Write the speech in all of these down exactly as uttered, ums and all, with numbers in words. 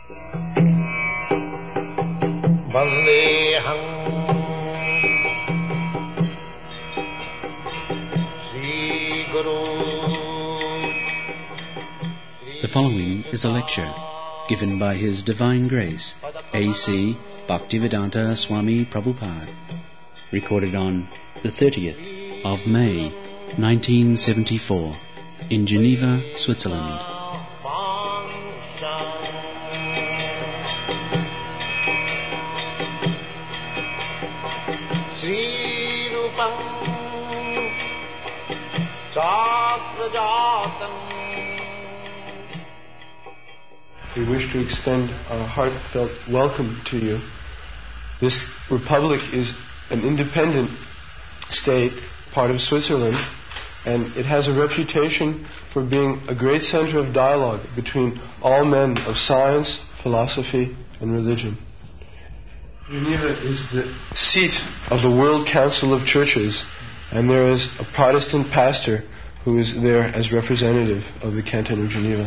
Vandeham Sri Guru. The following is a lecture given by His Divine Grace, A C Bhaktivedanta Swami Prabhupada, recorded on the thirtieth of May, nineteen seventy-four, in Geneva, Switzerland. Sri Rupam Chakrajatam. We wish to extend our heartfelt welcome to you. This republic is an independent state, part of Switzerland, and it has a reputation for being a great center of dialogue between all men of science, philosophy, and religion. Geneva is the seat of the World Council of Churches, and there is a Protestant pastor who is there as representative of the Canton of Geneva.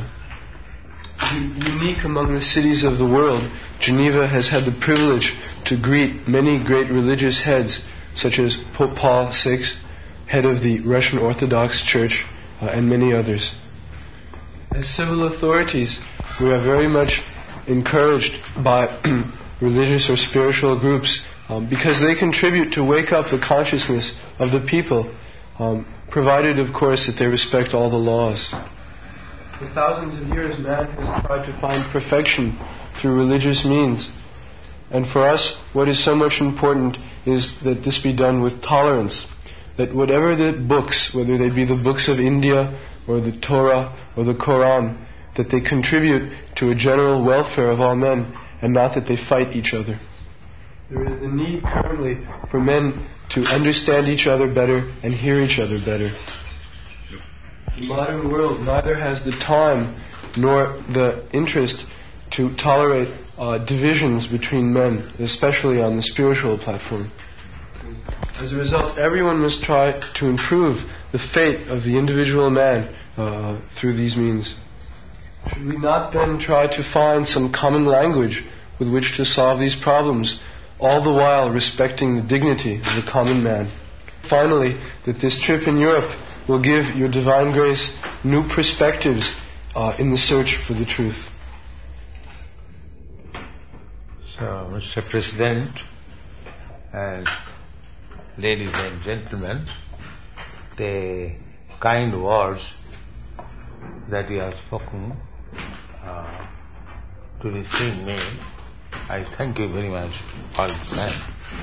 Unique among the cities of the world, Geneva has had the privilege to greet many great religious heads, such as Pope Paul the Sixth, head of the Russian Orthodox Church, uh, and many others. As civil authorities, we are very much encouraged by religious or spiritual groups um, because they contribute to wake up the consciousness of the people, um, provided, of course, that they respect all the laws. For thousands of years, man has tried to find perfection through religious means. And for us, what is so much important is that this be done with tolerance. That whatever the books, whether they be the books of India, or the Torah, or the Quran, that they contribute to a general welfare of all men, and not that they fight each other. There is the need currently for men to understand each other better and hear each other better. The modern world neither has the time nor the interest to tolerate uh, divisions between men, especially on the spiritual platform. As a result, everyone must try to improve the fate of the individual man uh, through these means. Should we not then try to find some common language with which to solve these problems, all the while respecting the dignity of the common man? Finally, that this trip in Europe will give your Divine Grace new perspectives uh, in the search for the truth. So, Mister President, and ladies and gentlemen, the kind words that you have spoken uh, to receive me, I thank you very much for the same.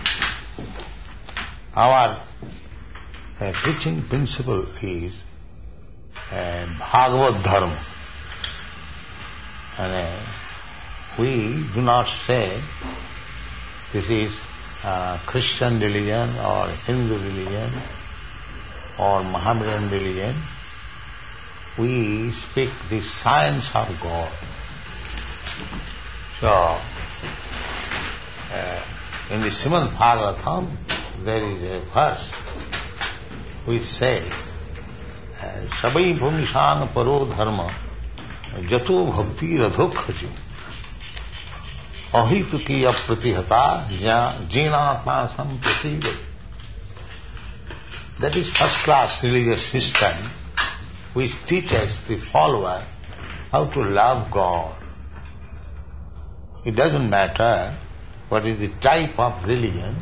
Our uh, preaching principle is uh, Bhagavad Dharma. And uh, we do not say this is uh, Christian religion or Hindu religion or Mohammedan religion. We speak the science of God. So, uh, in the Srimad Bhagavatam, there is a verse which says, Sabai Pumishang Paro Dharma Jato Bhakti Radhokhaji Ahituki Apratihata Jinatma Samprati. That is first class religious system which teaches the follower how to love God. It doesn't matter what is the type of religion,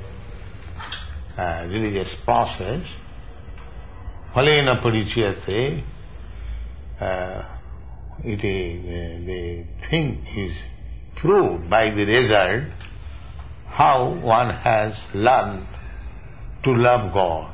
uh, religious process. Phalena parichyate, uh, it is, uh, the thing is proved by the result how one has learned to love God.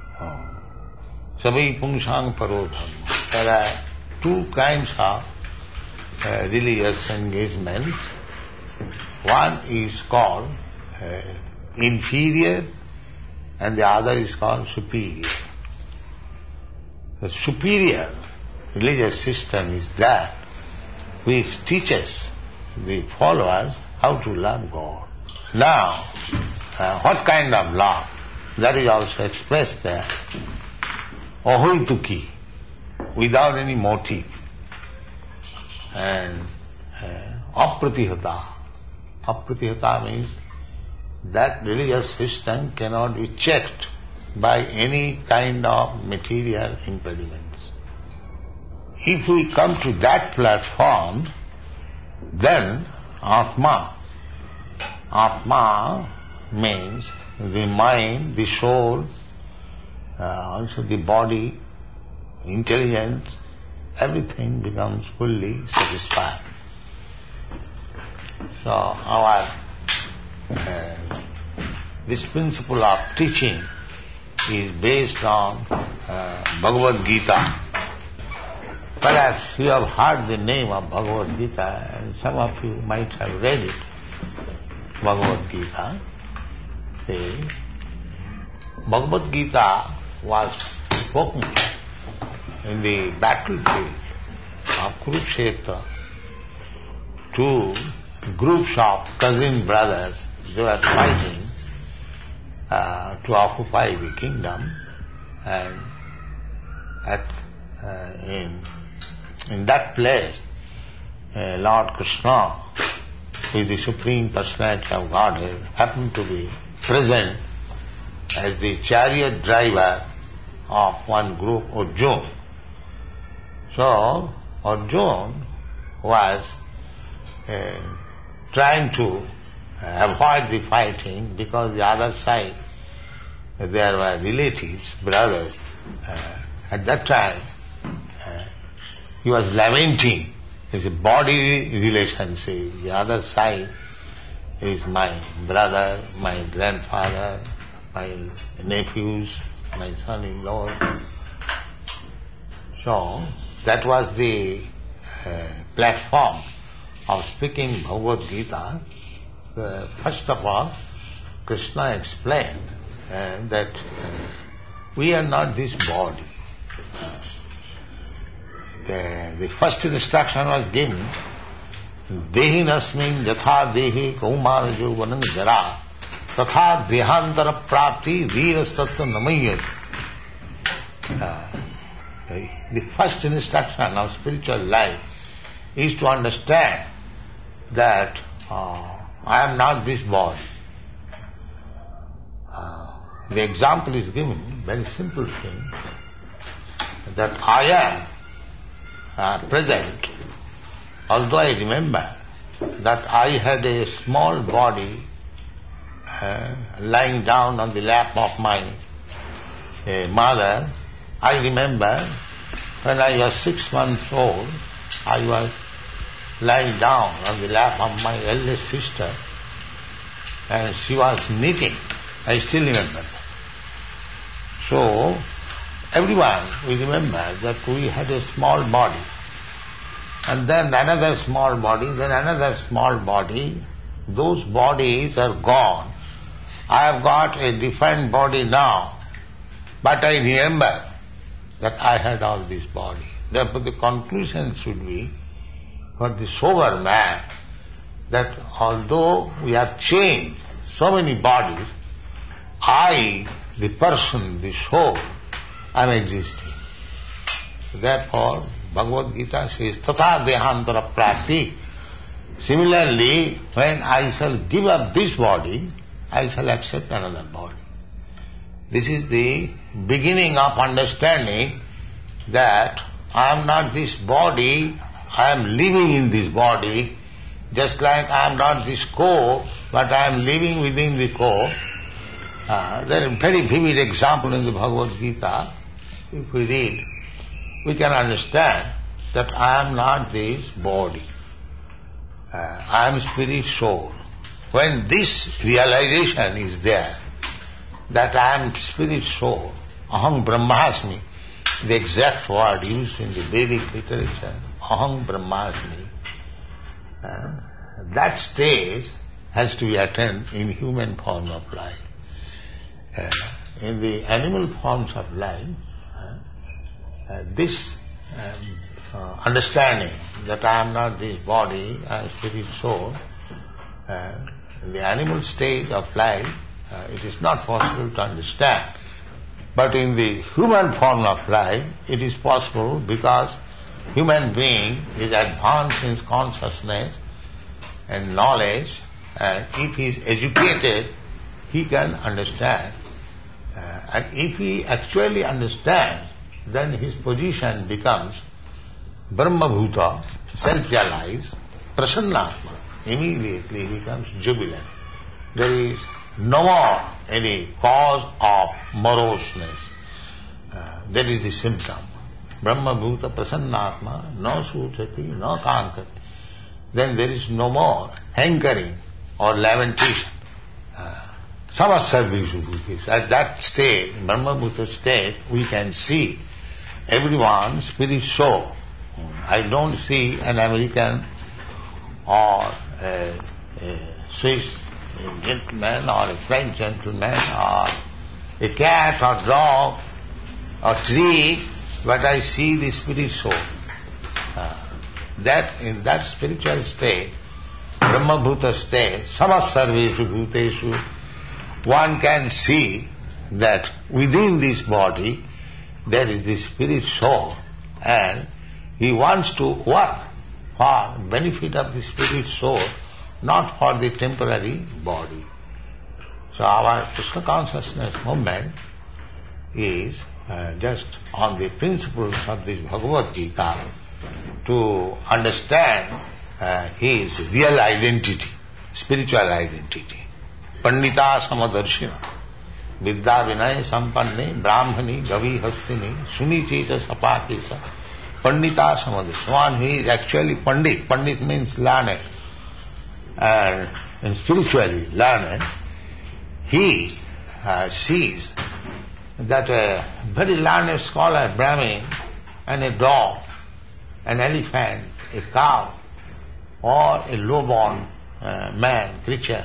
Sabai pungsang parodham. There are two kinds of uh, religious engagements. One is called uh, inferior and the other is called superior. The superior religious system is that which teaches the followers how to love God. Now, uh, what kind of love? That is also expressed there. Ahoituki, without any motive. And uh, apratihata. Apratihata means that religious system cannot be checked by any kind of material impediments. If we come to that platform, then Atma, Atma means the mind, the soul, uh, also the body, intelligence, everything becomes fully satisfied. So our uh, this principle of teaching is based on uh, Bhagavad Gita. Perhaps you have heard the name of Bhagavad Gita, and some of you might have read it. Bhagavad Gita. See, Bhagavad Gita was spoken in the battlefield of Kurukshetra. Two groups of cousin brothers, they were fighting uh, to occupy the kingdom, and at uh, in in that place, uh, Lord Krishna, who is the Supreme Personality of Godhead, happened to be present as the chariot driver of one group, Arjuna. So Arjuna was uh, trying to avoid the fighting because the other side there were relatives, brothers. Uh, at that time uh, he was lamenting. It's a body relationship. The other side is my brother, my grandfather, my nephews, my son-in-law. So that was the uh, platform of speaking Bhagavad Gita. Uh, first of all, Krishna explained uh, that uh, we are not this body. Uh, the, the first instruction was given, Dehi nasmin yatha dehi kaumar jovanam jara tatha dehantara prapti dhirastatva namayat. The first instruction of spiritual life is to understand that uh, I am not this body. Uh, the example is given, very simple thing, that I am uh, present, although I remember that I had a small body uh, lying down on the lap of my uh, mother. I remember when I was six months old, I was lying down on the lap of my eldest sister, and she was knitting. I still remember that. So, everyone will remember that we had a small body, and then another small body, then another small body. Those bodies are gone. I have got a different body now, but I remember that I had all this body. Therefore the conclusion should be, for the sober man, that although we have changed so many bodies, I, the person, the soul, I am existing. Therefore, Bhagavad Gita says, Tatha dehantara prapti. Similarly, when I shall give up this body, I shall accept another body. This is the beginning of understanding that I am not this body, I am living in this body, just like I am not this core, but I am living within the core. Uh, there is a very vivid example in the Bhagavad Gita. If we read, we can understand that I am not this body. Uh, I am spirit soul. When this realization is there, that I am spirit soul, aham brahmasmi, the exact word used in the Vedic literature, aham brahmasmi, uh, that stage has to be attained in human form of life. Uh, in the animal forms of life, uh, uh, this um, uh, understanding that I am not this body, I am spirit soul, uh, in the animal stage of life, uh, it is not possible to understand. But in the human form of life, it is possible because human being is advanced in consciousness and knowledge, and if he is educated, he can understand. Uh, and if he actually understands, then his position becomes Brahma-bhuta, self-realized, Prasannatma. Immediately he becomes jubilant. There is no more any cause of moroseness. Uh, that is the symptom. Brahma-bhuta, Prasannatma, no sutati, no kankati. Then there is no more hankering or lamentation. Samasarvishu bhutis. At that state, Brahma-bhuta state, we can see everyone's spirit soul. I don't see an American or a, a Swiss gentleman or a French gentleman or a cat or dog or tree, but I see the spirit soul. Uh, that in that spiritual state, Brahma-bhuta state, samasarveshu bhuteshu, one can see that within this body there is the spirit soul, and he wants to work for benefit of the spirit soul, not for the temporary body. So our Krishna consciousness movement is uh, just on the principles of this Bhagavad Gita to understand uh, his real identity, spiritual identity. Pandita samadarshina, vidya vinay sampanne, brahmani, gavi hastini, sunichita sapakisa, pandita samadarshina. One who is actually pandit. Pandit means learned. And, and spiritually learned, he uh, sees that a very learned scholar, Brahmin, and a dog, an elephant, a cow, or a low-born uh, man, creature,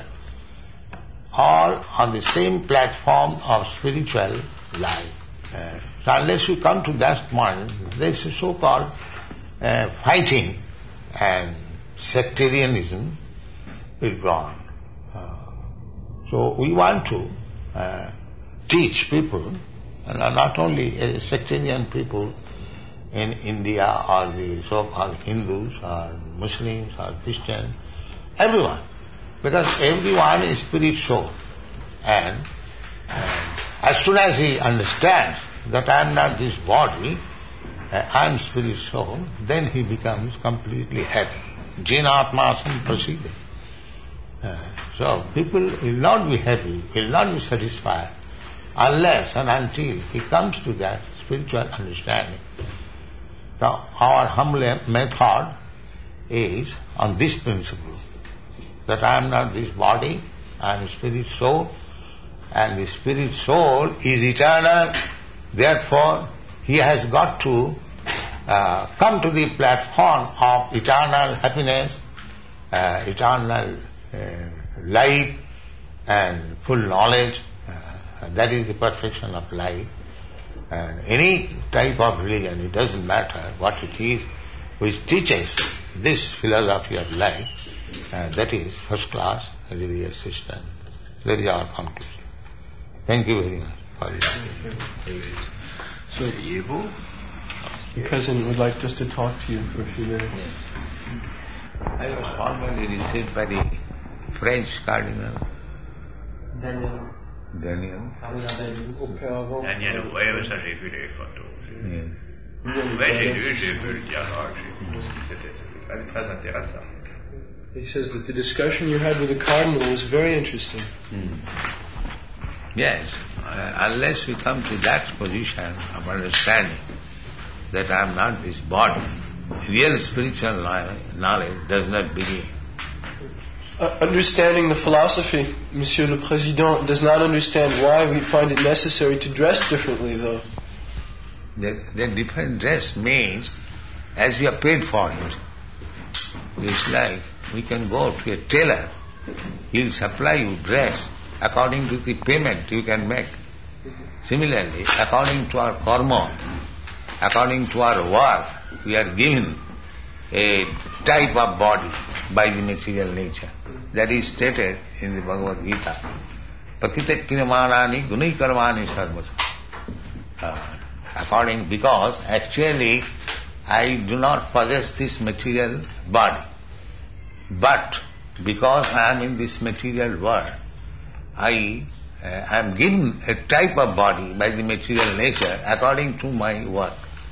all on the same platform of spiritual life. Uh, so unless we come to that point, there is a so-called uh, fighting and sectarianism is gone. Uh, so we want to uh, teach people, and not only uh, sectarian people in India or the so-called Hindus or Muslims or Christians, everyone. Because everyone is spirit soul. And uh, as soon as he understands that I am not this body, uh, I am spirit soul, then he becomes completely happy. Jinatma samprasida. Uh, so people will not be happy, will not be satisfied unless and until he comes to that spiritual understanding. So our humble method is on this principle, that I am not this body, I am spirit soul, and the spirit soul is eternal, therefore he has got to uh, come to the platform of eternal happiness, uh, eternal uh, life and full knowledge. Uh, that is the perfection of life. And any type of religion, it doesn't matter what it is, which teaches this philosophy of life, Uh, that is first class religious system. That is our conclusion. Thank you very much for your So, the President would like just to talk to you for a few minutes. I was formally received by the French Cardinal Daniel. Daniel. Daniel, ouais, ça j'ai vu les photos. Yeah. Ouais, j'ai vu, j'ai vu le dialogue, j'ai vu ce que c'était, c'était très intéressant. He says that the discussion you had with the Cardinal was very interesting. Mm. Yes, uh, unless we come to that position of understanding that I am not this body, real spiritual knowledge does not begin. Uh, understanding the philosophy, Monsieur le Président, does not understand why we find it necessary to dress differently, though. That, that different dress means as you are paid for it. It's like we can go to a tailor, he'll supply you dress according to the payment you can make. Similarly, according to our karma, according to our work, we are given a type of body by the material nature. That is stated in the Bhagavad Gita. Prakritek kinamanani gunai karmani sarvasa. Uh, according, because actually I do not possess this material body. But because I am in this material world, I uh, am given a type of body by the material nature according to my work.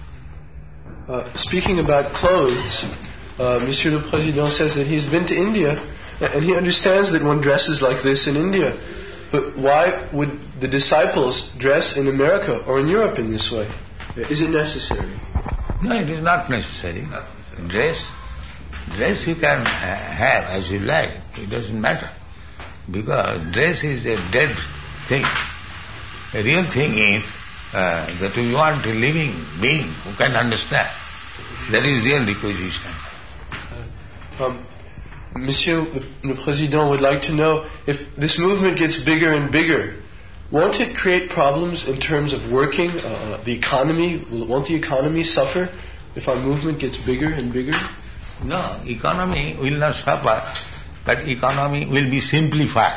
Uh, speaking about clothes, uh, Monsieur le Président says that he's been to India and he understands that one dresses like this in India. But why would the disciples dress in America or in Europe in this way? Is it necessary? No, it is not necessary. Not necessary. Dress, dress you can uh, have as you like. It doesn't matter. Because dress is a dead thing. The real thing is uh, that we want a living being who can understand. That is real requisition. Um, Monsieur le Président would like to know if this movement gets bigger and bigger, won't it create problems in terms of working, uh, the economy? Won't the economy suffer if our movement gets bigger and bigger? No, economy will not suffer, but economy will be simplified.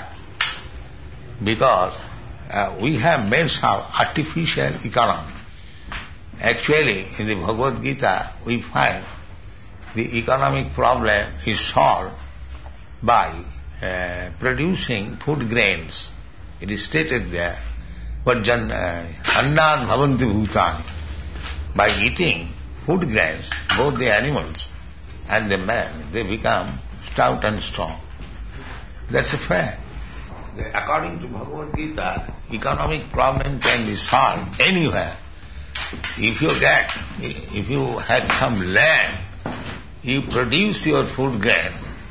Because uh, we have made some artificial economy. Actually, in the Bhagavad Gita, we find the economic problem is solved by uh, producing food grains. It is stated there, Vajjan annad bhavanti bhutani. By eating food grains, both the animals and the man, they become stout and strong. That's a fact. According to Bhagavad Gita, economic problem can be solved anywhere. If you get, if you had some land, you produce your food grain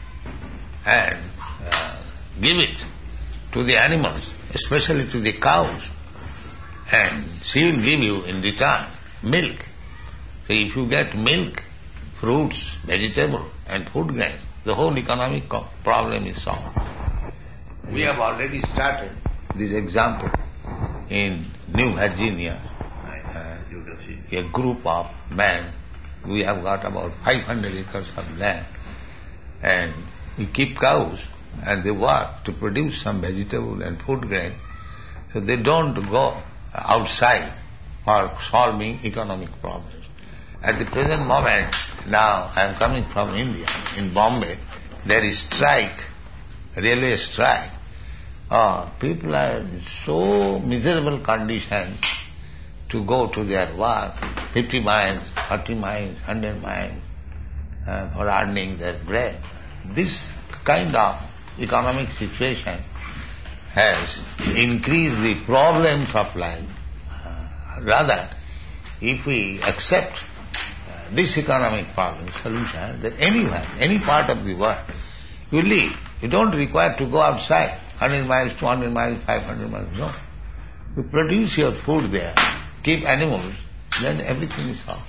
and uh, give it to the animals, especially to the cows, and she will give you in return milk. So if you get milk, fruits, vegetable and food grains, the whole economic co- problem is solved. We have already started this example in New Virginia. Uh, a group of men, we have got about five hundred acres of land, and we keep cows and they work to produce some vegetable and food grain. So they don't go outside for solving economic problems. At the present moment, now I am coming from India, in Bombay, there is strike, railway strike. Oh, people are in so miserable condition to go to their work, fifty miles, forty miles, one hundred miles, uh, for earning their bread. This kind of economic situation has increased the problems of life. Uh, rather, if we accept uh, this economic problem solution, that anywhere, any part of the world, you live. You don't require to go outside, one hundred miles, two hundred miles, five hundred miles, no. You produce your food there, keep animals, then everything is solved.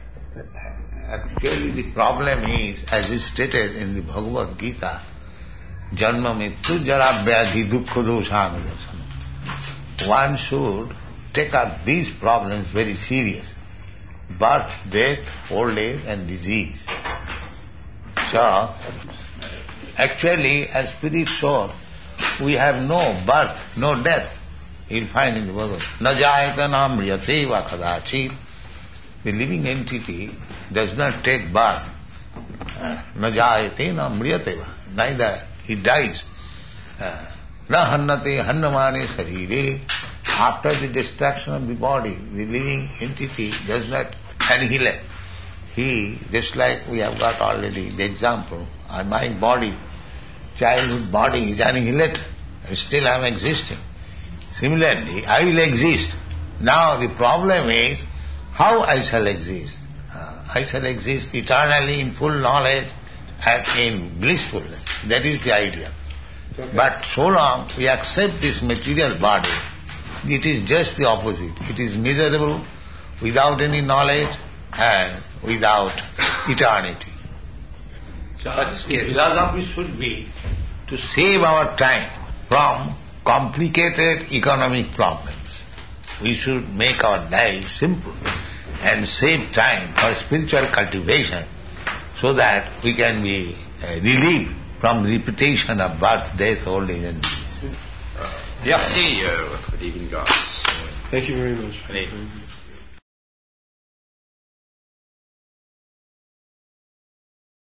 Actually the problem is, as is stated in the Bhagavad Gita, Janma Mittu Jara Vyadhi Dukkha Doshanadasanam. One should take up these problems very serious. Birth, death, old age and disease. So, actually as spirit soul, we have no birth, no death. You'll find in the Bhagavad Gita, Na jayatana mriyate va kadachit. The living entity does not take birth. Na jayate na mriyate va. Neither he dies. Na hannate hannamane sarire. After the destruction of the body, the living entity does not annihilate. He, just like we have got already the example, my body, childhood body is annihilated, still I am existing. Similarly, I will exist. Now the problem is, how I shall exist? Uh, I shall exist eternally in full knowledge and in blissfulness. That is the idea. Okay. But so long we accept this material body, it is just the opposite. It is miserable, without any knowledge and without eternity. But philosophy should be to save our time from complicated economic problems. We should make our life simple and save time for spiritual cultivation so that we can be uh, relieved from repetition of birth, death, old age and disease. Merci, euh, votre divine grâce. Thank you very much. Allez.